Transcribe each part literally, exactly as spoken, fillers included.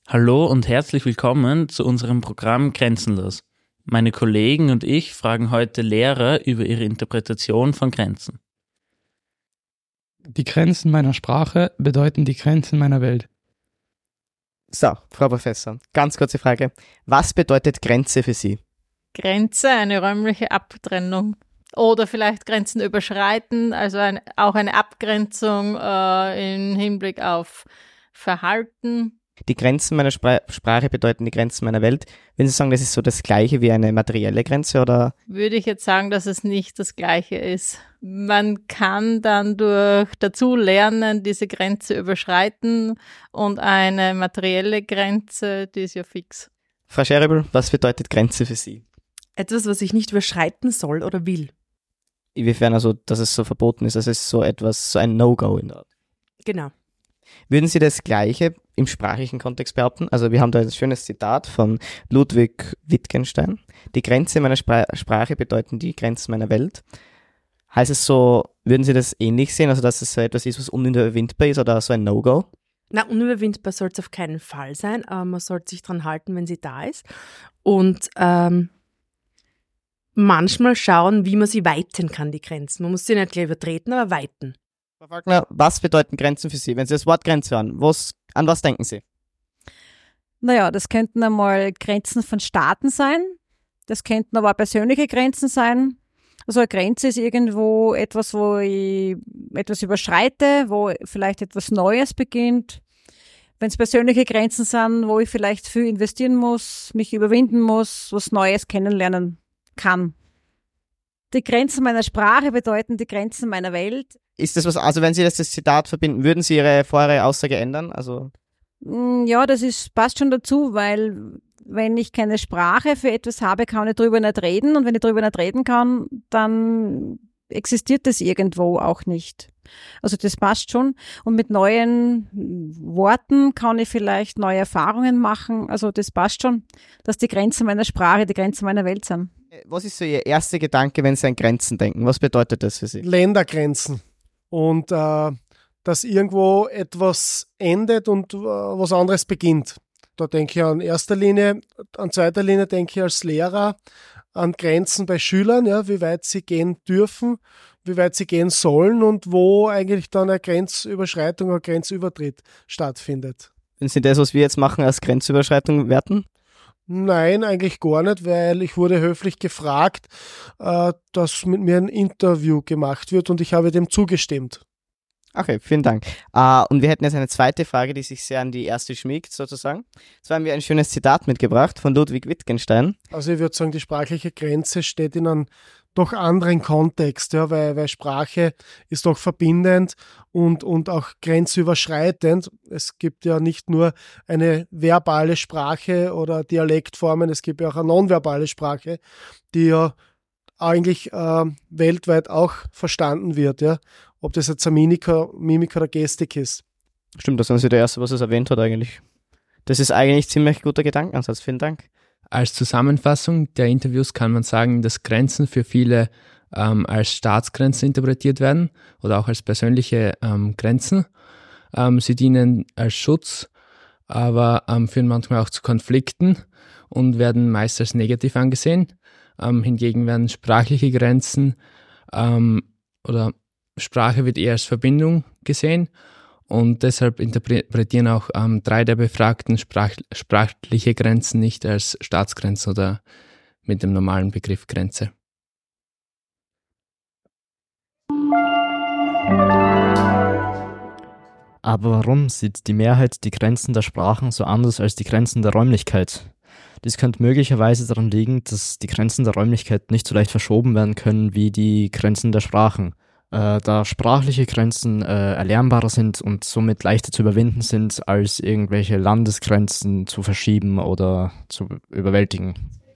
Hallo und herzlich willkommen zu unserem Programm Grenzenlos. Meine Kollegen und ich fragen heute Lehrer über ihre Interpretation von Grenzen. Die Grenzen meiner Sprache bedeuten die Grenzen meiner Welt. So, Frau Professor, ganz kurze Frage. Was bedeutet Grenze für Sie? Grenze, eine räumliche Abtrennung. Oder vielleicht Grenzen überschreiten, also ein, auch eine Abgrenzung äh, im Hinblick auf Verhalten. Die Grenzen meiner Spra- Sprache bedeuten die Grenzen meiner Welt. Würden Sie sagen, das ist so das Gleiche wie eine materielle Grenze, oder? Würde ich jetzt sagen, dass es nicht das Gleiche ist. Man kann dann durch dazu lernen, diese Grenze überschreiten, und eine materielle Grenze, die ist ja fix. Frau Scheribel, was bedeutet Grenze für Sie? Etwas, was ich nicht überschreiten soll oder will. Inwiefern also, dass es so verboten ist, dass es so etwas, so ein No-Go in der Art? Genau. Würden Sie das Gleiche im sprachlichen Kontext behaupten? Also wir haben da ein schönes Zitat von Ludwig Wittgenstein. Die Grenze meiner Spra- Sprache bedeuten die Grenzen meiner Welt. Heißt es so, würden Sie das ähnlich sehen, also dass es so etwas ist, was unüberwindbar ist oder so ein No-Go? Na, unüberwindbar soll es auf keinen Fall sein, aber man sollte sich dran halten, wenn sie da ist. Und ähm, manchmal schauen, wie man sie weiten kann, die Grenzen. Man muss sie nicht gleich übertreten, aber weiten. Frau Falkner, was bedeuten Grenzen für Sie? Wenn Sie das Wort Grenze hören, was, an was denken Sie? Naja, das könnten einmal Grenzen von Staaten sein, das könnten aber auch persönliche Grenzen sein. Also eine Grenze ist irgendwo etwas, wo ich etwas überschreite, wo vielleicht etwas Neues beginnt. Wenn es persönliche Grenzen sind, wo ich vielleicht viel investieren muss, mich überwinden muss, was Neues kennenlernen kann. Die Grenzen meiner Sprache bedeuten die Grenzen meiner Welt. Ist das was, also wenn Sie das, das Zitat verbinden, würden Sie Ihre vorherige Aussage ändern? Also Ja, das ist, passt schon dazu, weil wenn ich keine Sprache für etwas habe, kann ich darüber nicht reden. Und wenn ich darüber nicht reden kann, dann existiert das irgendwo auch nicht. Also das passt schon. Und mit neuen Worten kann ich vielleicht neue Erfahrungen machen. Also das passt schon, dass die Grenzen meiner Sprache die Grenzen meiner Welt sind. was ist so Ihr erster Gedanke, wenn Sie an Grenzen denken? Was bedeutet das für Sie? Ländergrenzen. Und äh, dass irgendwo etwas endet und äh, was anderes beginnt. Da denke ich an erster Linie, an zweiter Linie denke ich als Lehrer an Grenzen bei Schülern, ja, wie weit sie gehen dürfen, wie weit sie gehen sollen und wo eigentlich dann eine Grenzüberschreitung, ein Grenzübertritt stattfindet. Würden Sie das, was wir jetzt machen, als Grenzüberschreitung werten? Nein, eigentlich gar nicht, weil ich wurde höflich gefragt, äh, dass mit mir ein Interview gemacht wird und ich habe dem zugestimmt. Okay, vielen Dank. Uh, und wir hätten jetzt eine zweite Frage, die sich sehr an die erste schmiegt, sozusagen. Zwar haben wir ein schönes Zitat mitgebracht von Ludwig Wittgenstein. Also ich würde sagen, die sprachliche Grenze steht in einem doch anderen Kontext, ja, weil, weil Sprache ist doch verbindend und, und auch grenzüberschreitend. Es gibt ja nicht nur eine verbale Sprache oder Dialektformen, es gibt ja auch eine nonverbale Sprache, die ja eigentlich äh, weltweit auch verstanden wird, ja. Ob das jetzt eine Mimik, Mimik oder Gestik ist. Stimmt, das ist der Erste, was es erwähnt hat eigentlich. Das ist eigentlich ziemlich guter Gedankenansatz. Vielen Dank. Als Zusammenfassung der Interviews kann man sagen, dass Grenzen für viele ähm, als Staatsgrenzen interpretiert werden oder auch als persönliche ähm, Grenzen. Ähm, sie dienen als Schutz, aber ähm, führen manchmal auch zu Konflikten und werden meist als negativ angesehen. Ähm, hingegen werden sprachliche Grenzen ähm, oder Sprache wird eher als Verbindung gesehen und deshalb interpretieren auch ähm, drei der Befragten sprach, sprachliche Grenzen nicht als Staatsgrenzen oder mit dem normalen Begriff Grenze. Aber warum sieht die Mehrheit die Grenzen der Sprachen so anders als die Grenzen der Räumlichkeit? Dies könnte möglicherweise daran liegen, dass die Grenzen der Räumlichkeit nicht so leicht verschoben werden können wie die Grenzen der Sprachen. Äh, da sprachliche Grenzen äh, erlernbarer sind und somit leichter zu überwinden sind, als irgendwelche Landesgrenzen zu verschieben oder zu überwältigen.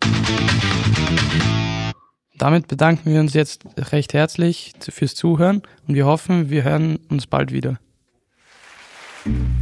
Damit bedanken wir uns jetzt recht herzlich fürs Zuhören und wir hoffen, wir hören uns bald wieder.